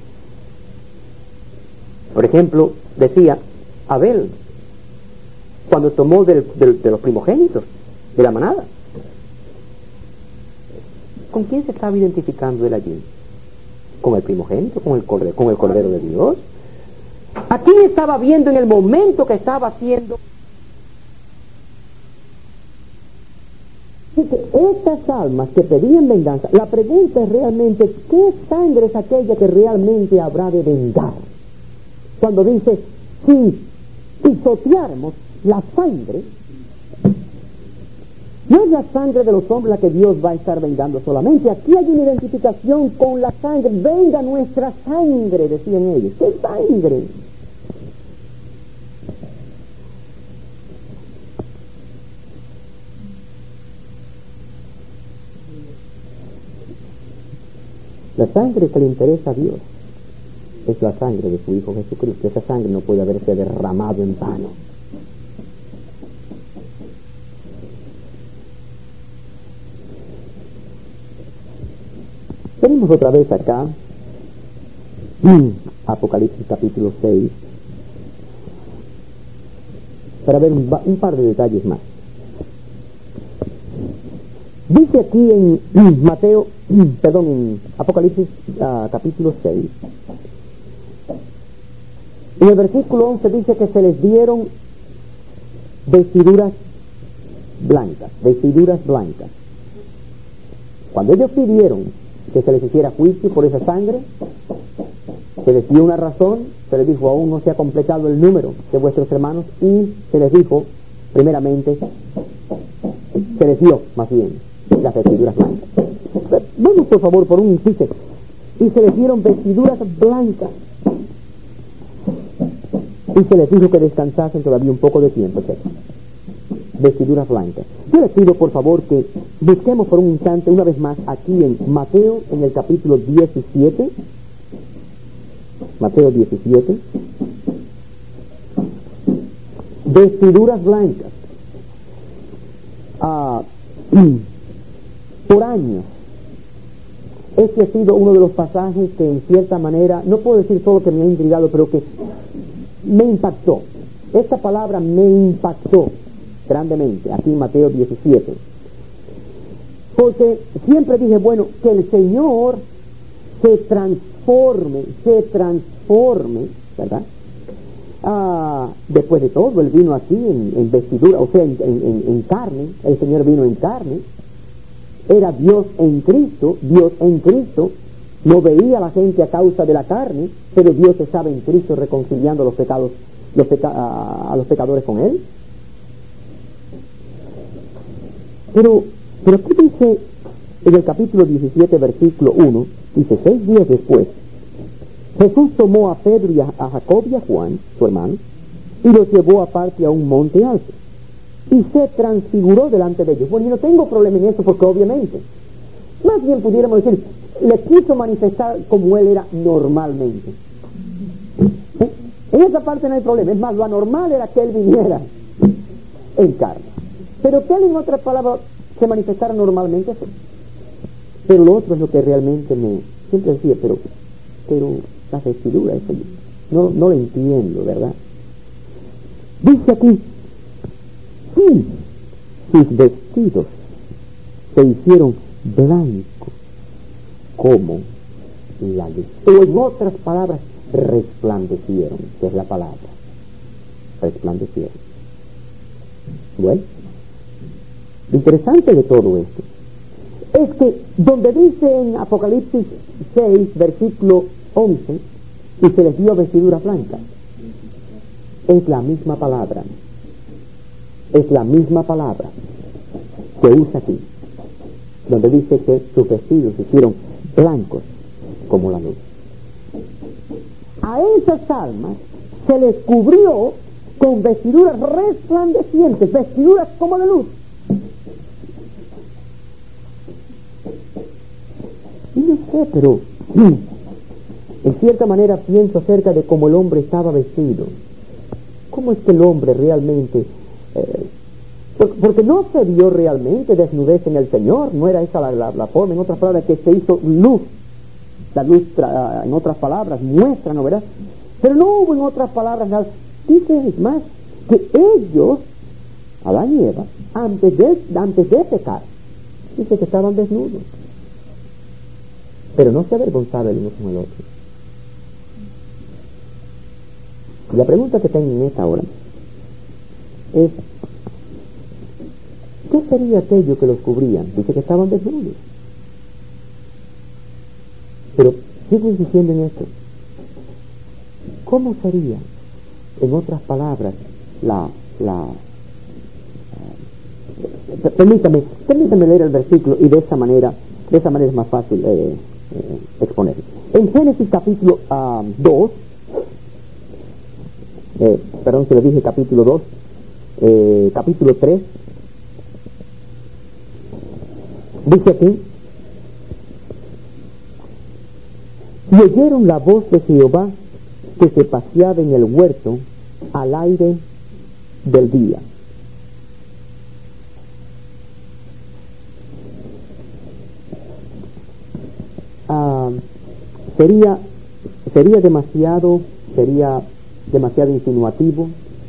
Por ejemplo, decía Abel, cuando tomó de los primogénitos, de la manada. ¿Con quién se estaba identificando él allí? ¿Con el primogénito? ¿Con el Cordero de Dios? ¿A quién estaba viendo en el momento que estaba haciendo? Estas almas que pedían venganza, la pregunta es realmente, ¿qué sangre es aquella que realmente habrá de vengar? Cuando dice, si pisoteáramos la sangre, no es la sangre de los hombres la que Dios va a estar vengando solamente. Aquí hay una identificación con la sangre. Venga nuestra sangre, decían ellos. ¿Qué sangre? La sangre que le interesa a Dios es la sangre de su Hijo Jesucristo. Esa sangre no puede haberse derramado en vano. Venimos otra vez acá, Apocalipsis capítulo 6, para ver un par de detalles más. Dice aquí en en Apocalipsis capítulo 6, en el versículo 11 dice que se les dieron vestiduras blancas. Cuando ellos pidieron que se les hiciera juicio por esa sangre, se les dio una razón, se les dijo, aún no se ha completado el número de vuestros hermanos, y se les dijo, primeramente, se les dio, más bien, las vestiduras blancas. Vamos por favor por un inciso. Y se les dieron vestiduras blancas, y se les dijo que descansasen todavía un poco de tiempo, etc. Vestiduras blancas. Yo les pido por favor que busquemos por un instante una vez más aquí en Mateo, en el capítulo 17, Mateo 17, vestiduras blancas. Por años este ha sido uno de los pasajes que en cierta manera, no puedo decir solo que me ha intrigado, pero que me impactó. Esta palabra me impactó grandemente aquí en Mateo 17, porque siempre dije, bueno, que el Señor se transforme, ¿verdad? Después de todo, Él vino aquí en vestidura, o sea, en carne. El Señor vino en carne, era Dios en Cristo, no veía a la gente a causa de la carne, pero Dios estaba en Cristo reconciliando a los pecadores con Él. Pero aquí dice, en el capítulo 17, versículo 1, dice, 6 días después, Jesús tomó a Pedro y a Jacob y a Juan, su hermano, y los llevó aparte a un monte alto, y se transfiguró delante de ellos. Bueno, yo no tengo problema en eso, porque obviamente, más bien pudiéramos decir, le quiso manifestar como Él era normalmente. En esa parte no hay problema, es más, lo anormal era que Él viniera en carne. Pero que Él, en otras palabras, se manifestara normalmente, eso. Pero lo otro es lo que realmente siempre decía, pero la vestidura, eso no lo entiendo, ¿verdad? Dice aquí, sí, sus vestidos se hicieron blancos como la luz. O en otras palabras, resplandecieron, que es la palabra. Resplandecieron. Bueno, lo interesante de todo esto es que donde dice en Apocalipsis 6, versículo 11, y se les dio vestiduras blancas, es la misma palabra que usa aquí, donde dice que sus vestidos se hicieron blancos como la luz. a esas almas se les cubrió con vestiduras resplandecientes, vestiduras como de luz. Y no sé, pero en cierta manera pienso acerca de cómo el hombre estaba vestido. ¿Cómo es que el hombre realmente... porque no se vio realmente desnudez en el Señor, no era esa la forma, en otras palabras, que se hizo luz. La luz, en otras palabras, muestra, ¿no verdad? Pero no hubo en otras palabras nada. Dice, es más, que ellos, Adán y Eva, antes de pecar, dice que estaban desnudos. Pero no se avergonzaban el uno con el otro. Y la pregunta que tengo en esta hora es, ¿qué sería aquello que los cubrían? Dice que estaban desnudos. Pero sigo insistiendo en esto. ¿Cómo sería, en otras palabras, permítame leer el versículo y de esa manera es más fácil exponerlo. En Génesis capítulo 2, perdón, se lo dije capítulo 2, capítulo 3, dice aquí: y oyeron la voz de Jehová que se paseaba en el huerto al aire del día. Sería demasiado insinuativo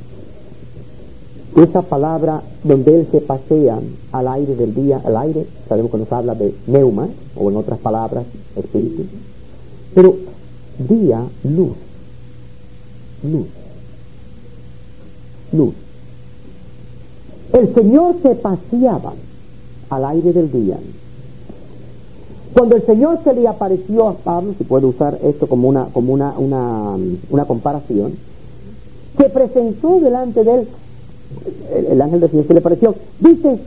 esa palabra donde él se pasea al aire del día. Al aire, sabemos que nos habla de neuma, o en otras palabras, espíritu. Pero día, luz. El Señor se paseaba al aire del día. Cuando el Señor se le apareció a Pablo, si puedo usar esto como una comparación, se presentó delante de él, el ángel del Señor se le apareció, dice,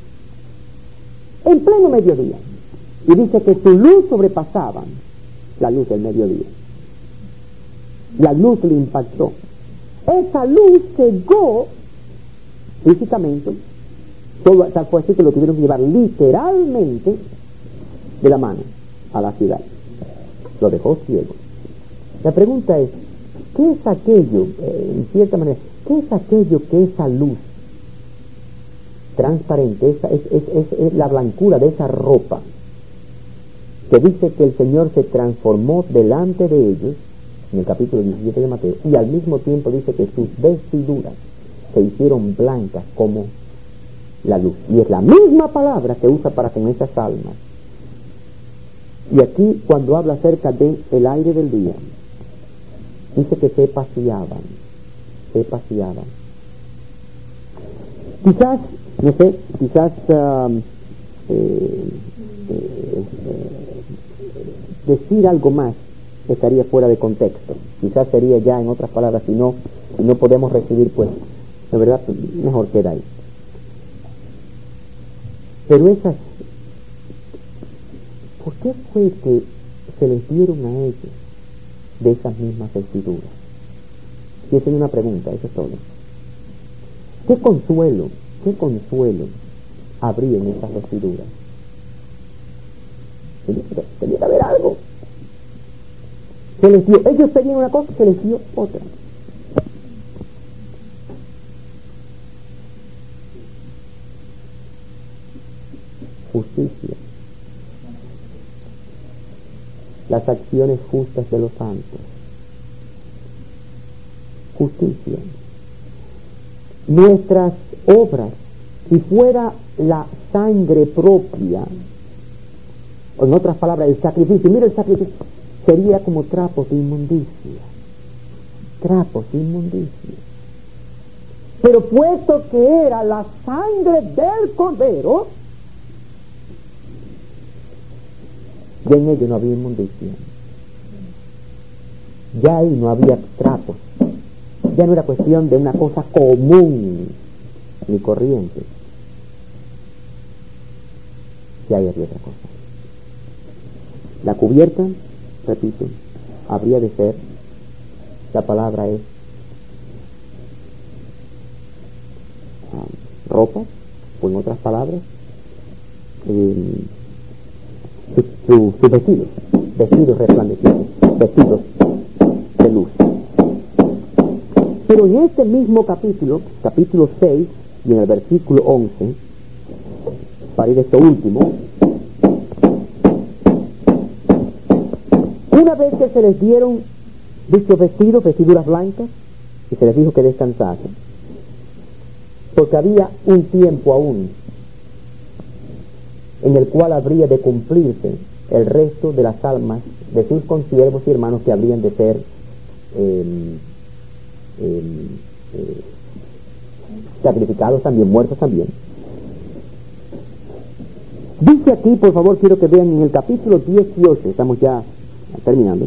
en pleno mediodía, y dice que su luz sobrepasaba la luz del mediodía. La luz le impactó. Esa luz cegó físicamente, tal fue así que lo tuvieron que llevar literalmente de la mano a la ciudad. Lo dejó ciego. La pregunta es, ¿qué es aquello, en cierta manera, qué es aquello que esa luz transparente, es la blancura de esa ropa, que dice que el Señor se transformó delante de ellos, en el capítulo 17 de Mateo, y al mismo tiempo dice que sus vestiduras se hicieron blancas como la luz? Y es la misma palabra que usa para con esas almas. Y aquí, cuando habla acerca de el aire del día, dice que se paseaban. Quizás, no sé, decir algo más estaría fuera de contexto. Quizás sería ya, en otras palabras, si no podemos recibir, pues, de verdad, mejor queda ahí. Pero esas, ¿por qué fue que se les dieron a ellos de esas mismas vestiduras? Y esa es una pregunta, eso es todo. ¿Qué consuelo habría en esas vestiduras? Tenía que haber algo. Se les dio, ellos pedían una cosa, se les dio otra. Justicia. Las acciones justas de los santos. Justicia. Nuestras obras, si fuera la sangre propia, o en otras palabras, el sacrificio, mira el sacrificio, sería como trapos de inmundicia. Pero puesto que era la sangre del Cordero, ya en ello no había inmundicia. Ya ahí no había trapos. Ya no era cuestión de una cosa común ni corriente. Ya ahí había otra cosa. La cubierta, repito, habría de ser La palabra es ropa, o en otras palabras, sus vestidos resplandecientes, vestidos de luz. Pero en este mismo capítulo 6, y en el versículo 11, para ir a esto último, una vez que se les dieron dichos vestiduras blancas, y se les dijo que descansasen, porque había un tiempo aún en el cual habría de cumplirse el resto de las almas de sus consiervos y hermanos que habrían de ser sacrificados también, muertos también. Dice aquí, por favor, quiero que vean en el capítulo 18, estamos ya terminando,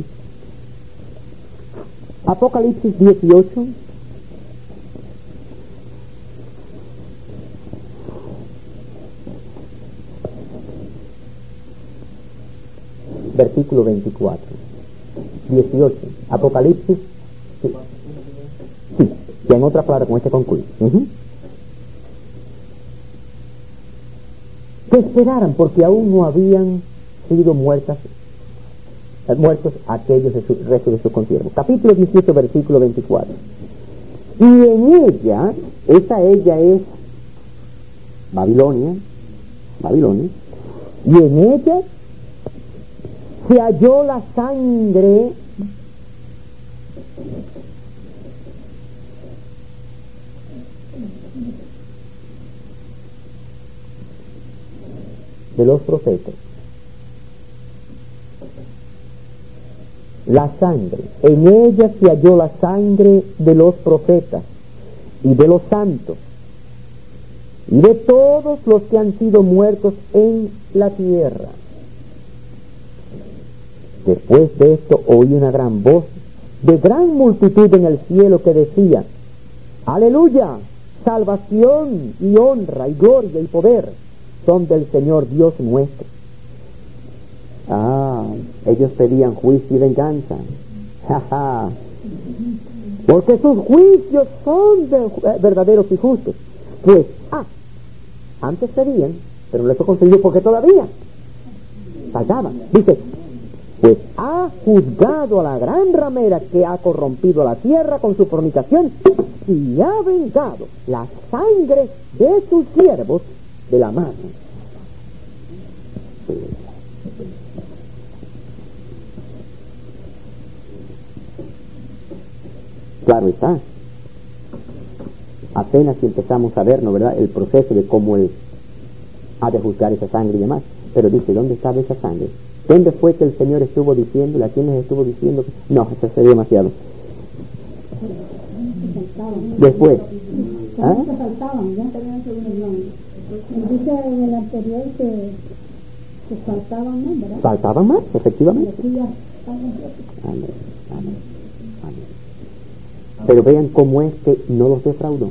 Apocalipsis 18, versículo 24, 18, Apocalipsis, sí, ya en otra palabra con este concluye. Que esperaran, porque aún no habían sido muertos aquellos de resto de sus consiervos. Capítulo 18, versículo 24. Y en ella es Babilonia, y en ella se halló la sangre de los profetas. La sangre, en ella se halló la sangre de los profetas y de los santos y de todos los que han sido muertos en la tierra. Después de esto oí una gran voz de gran multitud en el cielo que decía: aleluya, salvación y honra y gloria y poder son del Señor Dios nuestro. Ellos pedían juicio y venganza. Porque sus juicios son verdaderos y justos. Pues, antes pedían, pero no les fue concedido porque todavía fallaban. Dice, pues ha juzgado a la gran ramera que ha corrompido la tierra con su fornicación y ha vengado la sangre de sus siervos de la mano. Claro está, apenas si empezamos a ver, ¿no verdad?, el proceso de cómo él ha de juzgar esa sangre y demás. Pero dice, ¿dónde estaba esa sangre? ¿Dónde fue que el Señor estuvo diciéndole? ¿A quiénes estuvo diciendo? No, eso sería demasiado. Después, se faltaban, ya tenían según el nombre. Dice en el anterior que faltaban más, ¿verdad? Faltaban más, efectivamente. Amén. Pero vean cómo es que no los defraudó.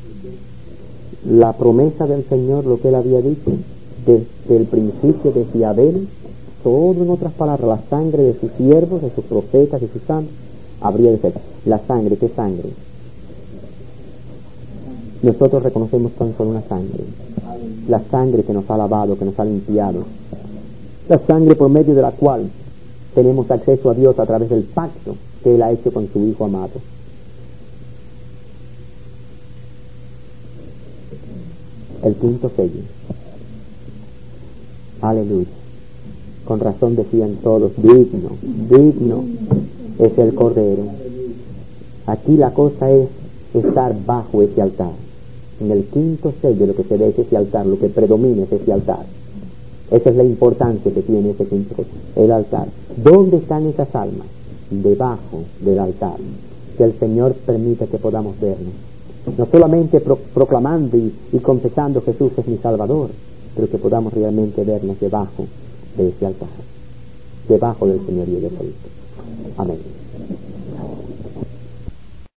La promesa del Señor, lo que Él había dicho desde el principio, desde Abel, todo en otras palabras, la sangre de sus siervos, de sus profetas, de sus santos, habría de ser. La sangre, ¿qué sangre? Nosotros reconocemos tan solo una sangre, la sangre que nos ha lavado, que nos ha limpiado, la sangre por medio de la cual tenemos acceso a Dios a través del pacto que Él ha hecho con su Hijo amado. El quinto sello. Aleluya. Con razón decían todos, digno es el Cordero. Aquí la cosa es estar bajo ese altar. En el quinto sello lo que se ve es ese altar, lo que predomina es ese altar. Esa es la importancia que tiene ese quinto sello, el altar. ¿Dónde están esas almas? Debajo del altar. Que el Señor permita que podamos vernos. No solamente proclamando y confesando Jesús es mi Salvador, pero que podamos realmente vernos debajo de ese altar, debajo del señorío de Cristo. Amén.